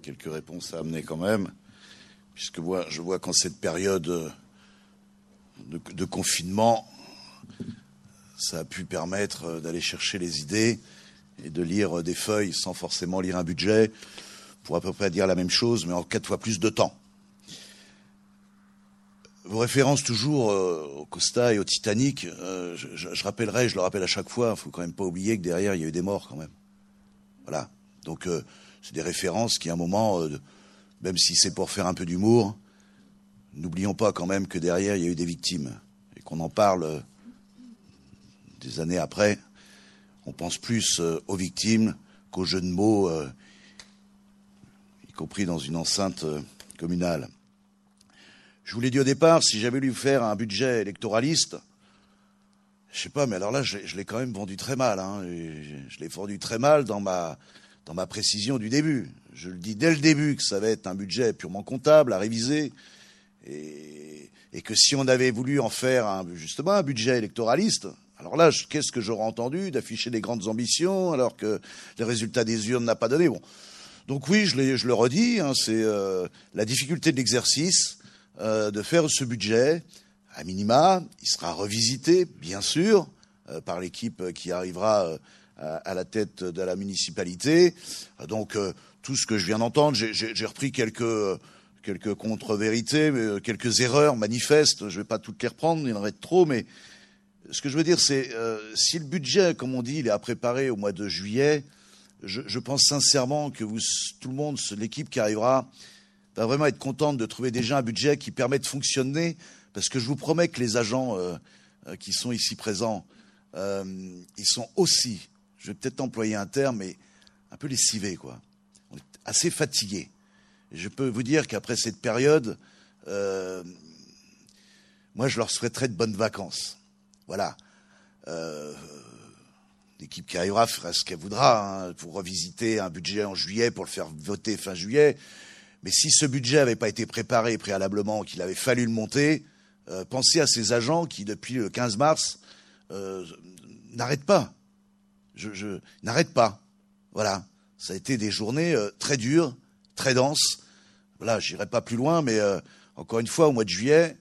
quelques réponses à amener quand même, puisque je vois qu'en cette période de confinement, ça a pu permettre d'aller chercher les idées et de lire des feuilles sans forcément lire un budget, pour à peu près dire la même chose, mais en 4 fois plus de temps. Vos références toujours au Costa et au Titanic, je rappellerai, je le rappelle à chaque fois, il ne faut quand même pas oublier que derrière, il y a eu des morts quand même. Voilà. Donc, c'est des références qui, à un moment, même si c'est pour faire un peu d'humour, n'oublions pas quand même que derrière, il y a eu des victimes. Et qu'on en parle des années après, on pense plus aux victimes qu'aux jeux de mots, y compris dans une enceinte communale. Je vous l'ai dit au départ, si j'avais voulu faire un budget électoraliste, je sais pas, mais alors là, je l'ai quand même vendu très mal. Hein, je l'ai vendu très mal dans ma précision du début. Je le dis dès le début que ça va être un budget purement comptable, à réviser, et que si on avait voulu en faire justement un budget électoraliste, alors là, qu'est-ce que j'aurais entendu d'afficher des grandes ambitions alors que les résultats des urnes n'a pas donné. Bon, donc oui, je le redis, hein, c'est la difficulté de l'exercice. De faire ce budget, à minima, il sera revisité, bien sûr, par l'équipe qui arrivera à la tête de la municipalité. Donc, tout ce que je viens d'entendre, j'ai repris quelques contre-vérités, mais quelques erreurs manifestes. Je ne vais pas toutes les reprendre, il y en aurait trop, mais ce que je veux dire, c'est si le budget, comme on dit, il est à préparer au mois de juillet, je pense sincèrement que tout le monde, l'équipe qui arrivera, va vraiment être contente de trouver déjà un budget qui permet de fonctionner, parce que je vous promets que les agents qui sont ici présents, ils sont aussi, je vais peut-être employer un terme, mais un peu lessivés, quoi. On est assez fatigués. Et je peux vous dire qu'après cette période, moi, je leur souhaiterais de bonnes vacances. Voilà. L'équipe qui arrivera fera ce qu'elle voudra, hein, pour revisiter un budget en juillet, pour le faire voter fin juillet. Mais si ce budget n'avait pas été préparé préalablement, qu'il avait fallu le monter, pensez à ces agents qui, depuis le 15 mars, n'arrêtent pas. N'arrêtent pas. Voilà. Ça a été des journées très dures, très denses. Voilà, j'irai pas plus loin, mais encore une fois, au mois de juillet,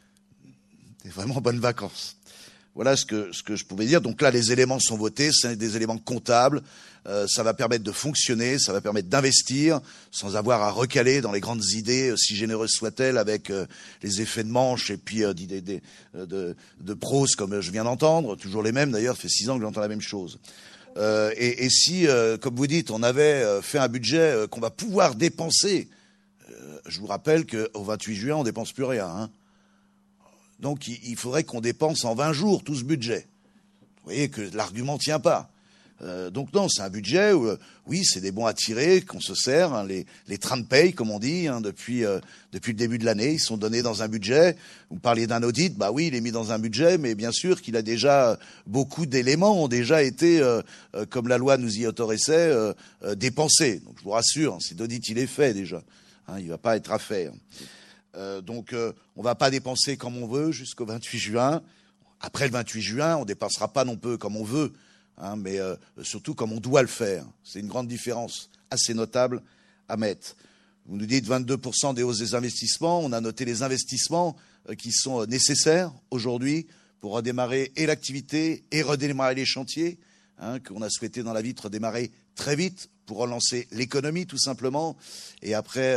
c'est vraiment bonnes vacances. Voilà ce que je pouvais dire. Donc là, les éléments sont votés, c'est des éléments comptables. Ça va permettre de fonctionner, ça va permettre d'investir sans avoir à recaler dans les grandes idées, si généreuses soient-elles, avec les effets de manche et puis d'idées de prose comme je viens d'entendre, toujours les mêmes d'ailleurs, ça fait 6 ans que j'entends la même chose. Et si, comme vous dites, on avait fait un budget qu'on va pouvoir dépenser, je vous rappelle qu'au 28 juin, on dépense plus rien, hein. Donc il faudrait qu'on dépense en 20 jours tout ce budget. Vous voyez que l'argument tient pas. Donc non, c'est un budget où, oui, c'est des bons à tirer, qu'on se sert, hein, les trains de paye, comme on dit, hein, depuis le début de l'année, ils sont donnés dans un budget. Vous parliez d'un audit, bah oui, il est mis dans un budget, mais bien sûr qu'il a déjà, beaucoup d'éléments ont déjà été, comme la loi nous y autorisait, dépensés. Donc je vous rassure, cet audit, il est fait déjà. Hein, il va pas être à faire. Donc on va pas dépenser comme on veut jusqu'au 28 juin. Après le 28 juin, on dépensera pas non plus comme on veut, hein, mais surtout comme on doit le faire. C'est une grande différence assez notable à mettre. Vous nous dites 22% des hausses des investissements. On a noté les investissements qui sont nécessaires aujourd'hui pour redémarrer et l'activité et redémarrer les chantiers, hein, qu'on a souhaité dans la vie redémarrer très vite pour relancer l'économie tout simplement. Et après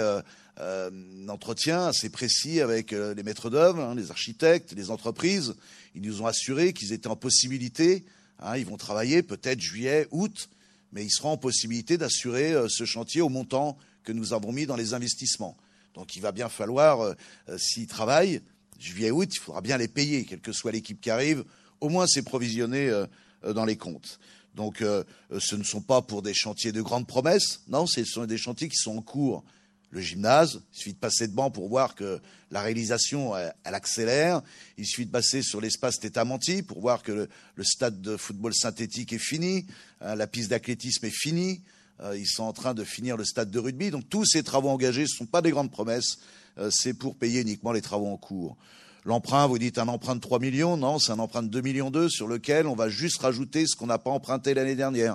un entretien assez précis avec les maîtres d'œuvre, hein, les architectes, les entreprises. Ils nous ont assuré qu'ils étaient en possibilité, hein, ils vont travailler peut-être juillet, août, mais ils seront en possibilité d'assurer ce chantier au montant que nous avons mis dans les investissements. Donc il va bien falloir, s'ils travaillent, juillet, août, il faudra bien les payer, quelle que soit l'équipe qui arrive, au moins c'est provisionné dans les comptes. Donc ce ne sont pas pour des chantiers de grandes promesses, non, ce sont des chantiers qui sont en cours. Le gymnase, il suffit de passer devant pour voir que la réalisation, elle accélère. Il suffit de passer sur l'espace Tétamanti pour voir que le stade de football synthétique est fini, hein, la piste d'athlétisme est finie. Ils sont en train de finir le stade de rugby. Donc tous ces travaux engagés, ce ne sont pas des grandes promesses, c'est pour payer uniquement les travaux en cours. L'emprunt, vous dites un emprunt de 3 millions, non, c'est un emprunt de 2,2 millions sur lequel on va juste rajouter ce qu'on n'a pas emprunté l'année dernière.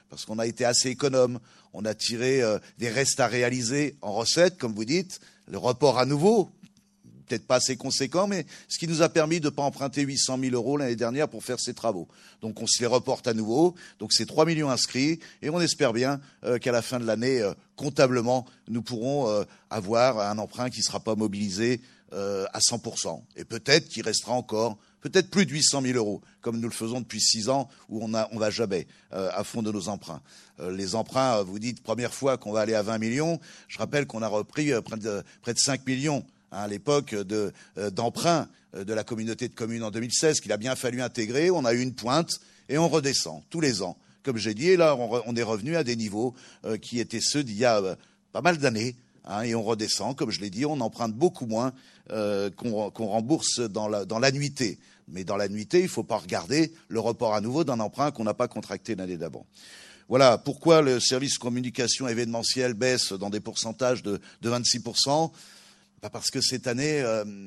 parce qu'on a été assez économe. On a tiré des restes à réaliser en recettes, comme vous dites, le report à nouveau, peut-être pas assez conséquent, mais ce qui nous a permis de ne pas emprunter 800 000 € l'année dernière pour faire ces travaux. Donc on se les reporte à nouveau, donc c'est 3 millions inscrits, et on espère bien qu'à la fin de l'année, comptablement, nous pourrons avoir un emprunt qui ne sera pas mobilisé à 100%. Et peut-être qu'il restera encore, peut-être plus de 800 000 €, comme nous le faisons depuis 6 ans, où on va jamais à fond de nos emprunts. Les emprunts, vous dites, première fois qu'on va aller à 20 millions, je rappelle qu'on a repris près de 5 millions à l'époque d'emprunt de la communauté de communes en 2016, qu'il a bien fallu intégrer. On a eu une pointe et on redescend tous les ans. Comme j'ai dit, et là, on est revenu à des niveaux qui étaient ceux d'il y a pas mal d'années. Et on redescend, comme je l'ai dit, on emprunte beaucoup moins qu'on rembourse dans l'annuité. Mais dans l'annuité, il ne faut pas regarder le report à nouveau d'un emprunt qu'on n'a pas contracté l'année d'avant. Voilà pourquoi le service communication événementiel baisse dans des pourcentages de 26%. Parce que cette année,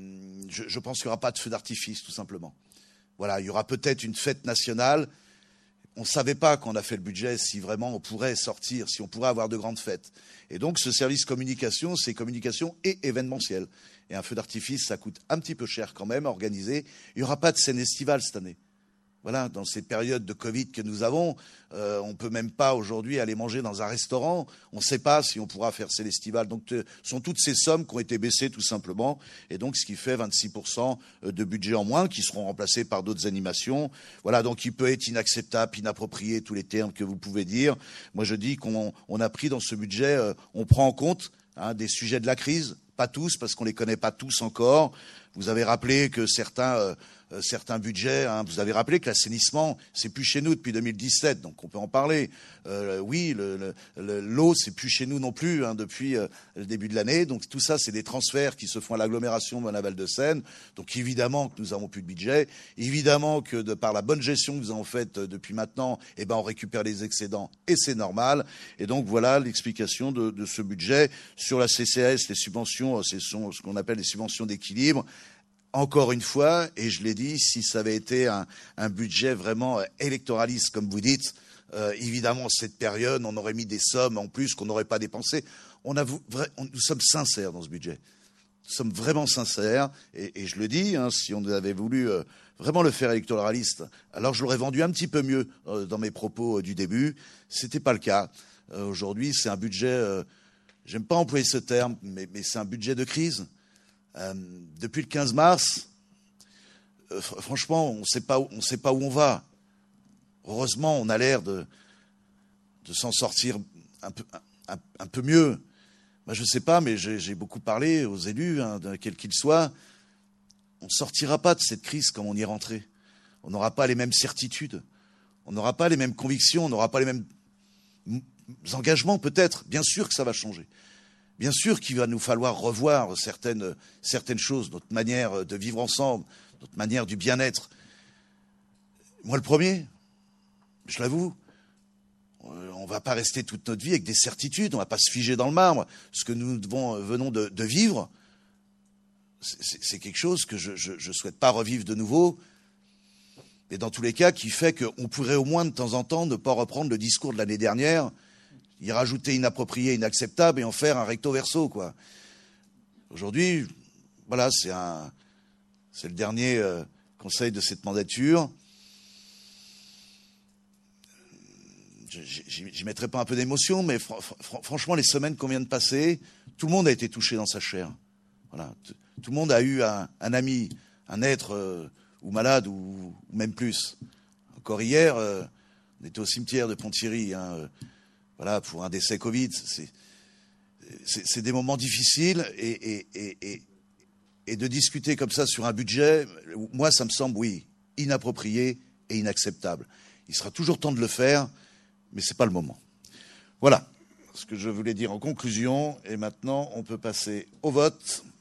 je pense qu'il n'y aura pas de feu d'artifice, tout simplement. Voilà, il y aura peut-être une fête nationale. On ne savait pas quand on a fait le budget si vraiment on pourrait sortir, si on pourrait avoir de grandes fêtes. Et donc ce service communication, c'est communication et événementiel. Et un feu d'artifice, ça coûte un petit peu cher quand même à organiser. Il n'y aura pas de scène estivale cette année. Voilà, dans ces périodes de Covid que nous avons, on ne peut même pas aujourd'hui aller manger dans un restaurant. On ne sait pas si on pourra faire ces festivals. Donc, ce sont toutes ces sommes qui ont été baissées tout simplement. Et donc, ce qui fait 26% de budget en moins, qui seront remplacés par d'autres animations. Voilà, donc il peut être inacceptable, inapproprié, tous les termes que vous pouvez dire. Moi, je dis qu'on a pris dans ce budget, on prend en compte des sujets de la crise. Pas tous, parce qu'on ne les connaît pas tous encore. Vous avez rappelé que certains budgets, vous avez rappelé que l'assainissement, c'est plus chez nous depuis 2017, donc on peut en parler. Oui, l'eau, c'est plus chez nous non plus depuis le début de l'année. Donc tout ça, c'est des transferts qui se font à l'agglomération de Laval-de-Seine. Donc évidemment que nous n'avons plus de budget. Évidemment que de par la bonne gestion que nous avons faite depuis maintenant, on récupère les excédents et c'est normal. Et donc voilà l'explication de ce budget. Sur la CCAS, les subventions, ce sont ce qu'on appelle les subventions d'équilibre. Encore une fois, et je l'ai dit, si ça avait été un budget vraiment électoraliste, comme vous dites, évidemment, cette période, on aurait mis des sommes en plus qu'on n'aurait pas dépensées. Nous sommes sincères dans ce budget. Nous sommes vraiment sincères, et je le dis, si on avait voulu vraiment le faire électoraliste, alors je l'aurais vendu un petit peu mieux dans mes propos du début. C'était pas le cas. Aujourd'hui, c'est un budget, j'aime pas employer ce terme, mais c'est un budget de crise. Depuis le 15 mars, franchement, on ne sait pas où on va. Heureusement, on a l'air de s'en sortir un peu mieux. Moi, je ne sais pas, mais j'ai beaucoup parlé aux élus, quels qu'ils soient. On ne sortira pas de cette crise comme on y est rentré. On n'aura pas les mêmes certitudes. On n'aura pas les mêmes convictions. On n'aura pas les mêmes engagements, peut-être. Bien sûr que ça va changer. Bien sûr qu'il va nous falloir revoir certaines choses, notre manière de vivre ensemble, notre manière du bien-être. Moi, le premier, je l'avoue, on ne va pas rester toute notre vie avec des certitudes, on ne va pas se figer dans le marbre. Ce que nous venons de vivre, c'est quelque chose que je ne souhaite pas revivre de nouveau, mais dans tous les cas, qui fait qu'on pourrait au moins de temps en temps ne pas reprendre le discours de l'année dernière, y rajouter inapproprié, inacceptable et en faire un recto verso, quoi. Aujourd'hui, voilà, c'est le dernier conseil de cette mandature. J'y mettrai pas un peu d'émotion, mais franchement, les semaines qu'on vient de passer, tout le monde a été touché dans sa chair. Voilà, tout le monde a eu un ami, un être ou malade ou même plus. Encore hier, on était au cimetière de Ponthierry, voilà, pour un décès Covid. C'est des moments difficiles et de discuter comme ça sur un budget, moi, ça me semble, oui, inapproprié et inacceptable. Il sera toujours temps de le faire, mais ce n'est pas le moment. Voilà ce que je voulais dire en conclusion. Et maintenant, on peut passer au vote.